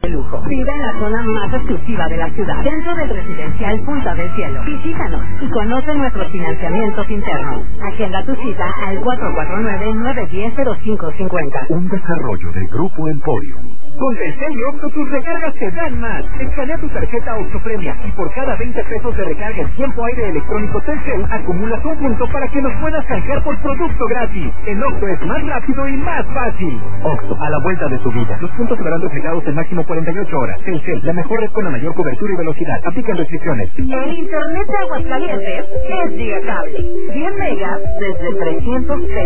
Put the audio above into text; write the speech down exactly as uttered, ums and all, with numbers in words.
de lujo. Vive en la zona más exclusiva de la ciudad, dentro del residencial Punta del Cielo. Visítanos y conoce nuestros financiamientos internos. Agenda tu cita al cuatro cuatro nueve, nueve uno cero, cero cinco cinco cero. Un desarrollo de Grupo Emporium. Con Telcel y Octo tus recargas te dan más. Escanea tu tarjeta Octo Premia y por cada veinte pesos de recarga en tiempo aire electrónico Telcel acumulas un punto para que nos puedas canjear por producto gratis. En Octo es más rápido y más fácil. Octo, a la vuelta de tu vida. Los puntos serán reflejados en máximo cuarenta y ocho horas. Telcel, la mejor red con la mayor cobertura y velocidad. Aplican restricciones. El internet de Aguascalientes es Gigacable. cien megas desde trescientos